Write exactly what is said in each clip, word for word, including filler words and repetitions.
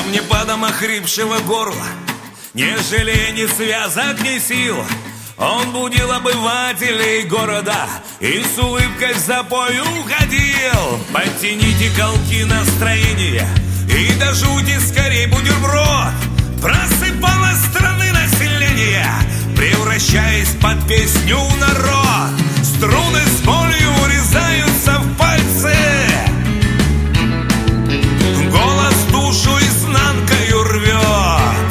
Камнепадом охрипшего горла, не жалея ни связок, ни сил, он будил обывателей города и с улыбкой в запой уходил. Подтяните колки настроения и до жути скорей бутерброд. Просыпалась страны население, превращаясь под песню народ. Струны с болью урезаются в пальцы, голос душу изнанкою рвет.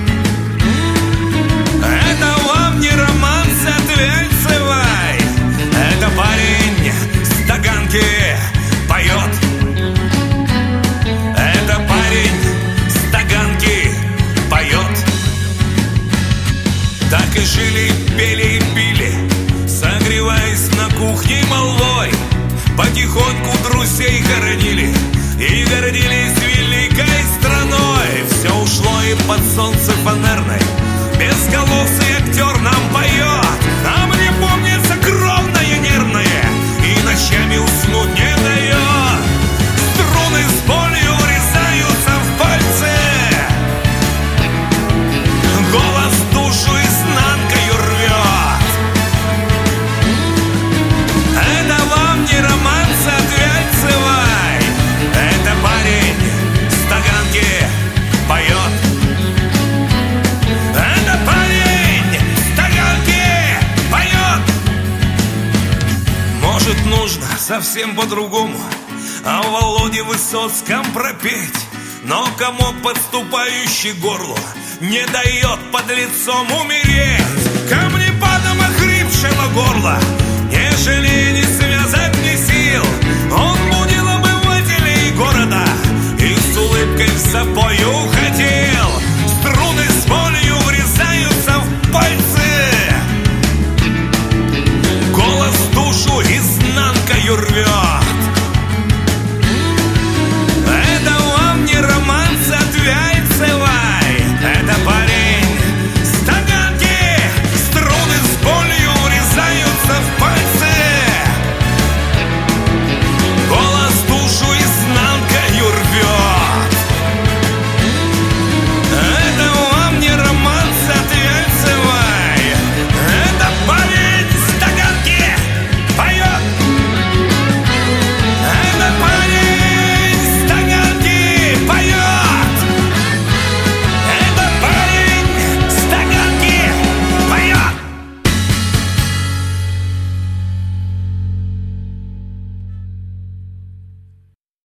Это вам не романс от Вельцевой, это парень с Таганки поет. Это парень с Таганки поет. Так и жили, пели и пили, согреваясь на кухне молвой. Потихоньку друзей хоронили и гордились великой страной. Все ушло и под солнце фонарной безголосый актер нам поет. А мне помнится кровное нервное и ночами уснуть не дает. Струны с болью врезаются в пальцы, голос душу изнанкою рвет. Это вам не романс от Вельцевой, это парень с Таганки поет. Это парень с Таганки поет. Может, нужно совсем по-другому о Володе Высоцком пропеть, но комок, подступающий к горлу, не дает под лицом умереть. Камнепадом охрипшего горла, не жалея